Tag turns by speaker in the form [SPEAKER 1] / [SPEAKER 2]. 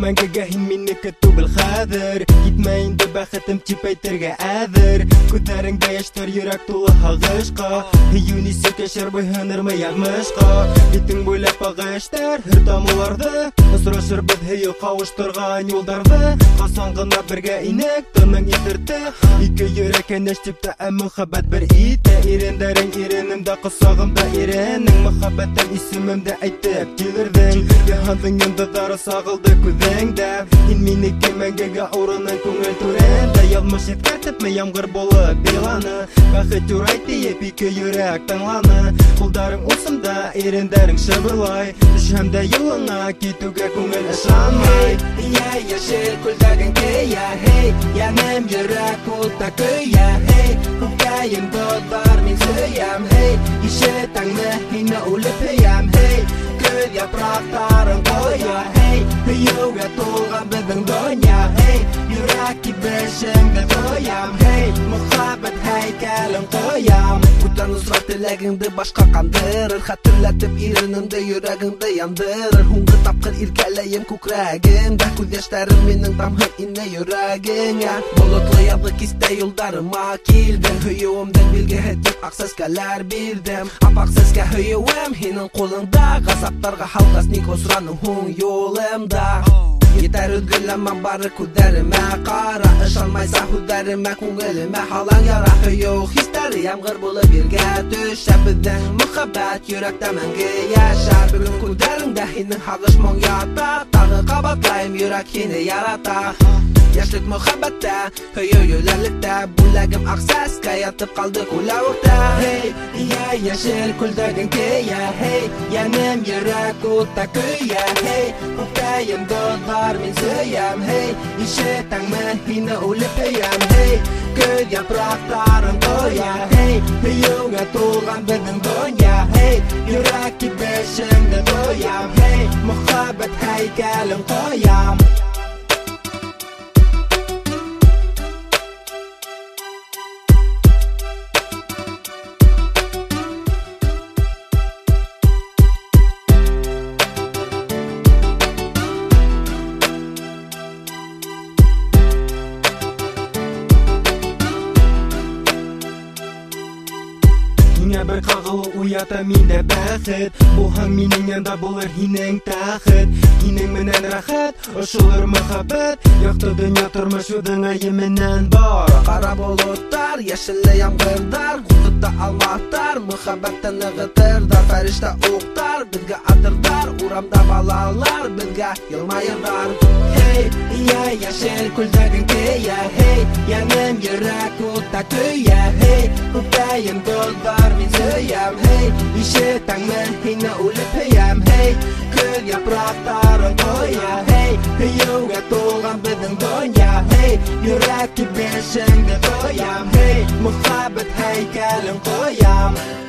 [SPEAKER 1] Мәңгегә һин мине көтү бел хәзер. Китмә инде бәхетем типәйтергә әзер. Күзләреңдә яшьтәр, йөрәк тулы һагышка. Юнисе кешер буйһынырмы язмышка. Битең буйлап агыштар һәр тамуларда. Осрашырбыз һәйү кавыштырган юлдарда. Касан гына бергә инек тының итертә. Ике йөрәк әнәштипте мөхәббәт бер итә. Ирендәрең иренемдә кысагымда иренең. Мөхәббәттән исемемдә әйтеп килердең. Яһандың йондызлары сагылды күзеңдә. Һин минеке мәңгегә урының күңел түрендә. Язмыш иткәтепме ямгыр булып биланы. Бәхет юрай тиеп ике йөрәк тыңланы. Кулдарың усымда, ирендәрең шыбырлай. Төшәмдә юлыңа китүгә күңел ышанмай.
[SPEAKER 2] Яшел күлдәгең көйә, hey. Янем йөрәк утта көйә, hey. Күкәем додар мин сөям, hey. Ишетәңме һине үлеп һөям, hey. Көз япрактарын коя, hey. Һөюгә тулган безнең дөнья, hey. Йөрәк кибешеңдә тоям, hey. Мөхәббәт һәйкәлен коям.
[SPEAKER 3] Күтән узган теләгеңде башка кандырыр. Хәтерләтеп иренемдә йөрәгеңдә яндырыр. Һуңгы тапкыр иркәләем күкрәгемдә. Күз яшьләрем минең тамһыр инә йөрәгеңә. Болытлы ябы кистә юлдарыма килдең. Һөюемдән билгеһе дип ак сәскәләр бирдем. Апак сәскә һөюем һинең кулыңда. Газаптарга һалгасник осраның һуң юлымда. Yeter üzgünlemem bari күзләремә кара. Ышанмайса һүзләремә күңелемә һалаң яра. Һөю хисләре ямгыр булып биргә төшә. Безнең мөхәббәт йөрәктә мәңге яшәр. Бүген күзләреңдә һинең һагыш моң ята. Тагы кабатлайм йөрәк һине ярата. Яшьлек мөхәббәттә, һөю юләлектә. Бүләгем ак сәскә ятып калды күләвектә.
[SPEAKER 2] Hey, яшел күлдәгең көйә, hey. Янем йөрәк утта көйә, hey. Күкәем додар мин сөям, hey. Ишетәңме һине үлеп һөям, hey. Көз япрактарын коя, hey. Һөюгә тулган безнең дөнья, hey. Йөрәк кибешеңдә тоям, hey. Мөхәббәт һәйкәлен коям.
[SPEAKER 1] Һиңә бер кагылу уята миндә бәхет. Бу һәм минең янда булыр һинең тәхет. Һинең менән рәхәт, ошылыр мөхәббәт. Якты дөнья тормыш уңае менән бар.
[SPEAKER 3] Кара болыттар, яшелле ямгырдар. Куркытта алмаһтар, мөхәббәттән ныгытырдар. Фәрештә уктар, безгә атырдар. Урамда балалар, безгә елмаердар.
[SPEAKER 2] Hey, яшел күлдәгең көйә, hey. Янем йөрәк утта көйә, hey. Күкәем додар мин сөям, hey. Ишетәңме һине үлеп һөям, hey. Көз япрактарын коя, hey. Һөюгә тулган безнең дөнья, hey. Йөрәк кибешеңдә тоям, hey. Мөхәббәт һәйкәлен коям.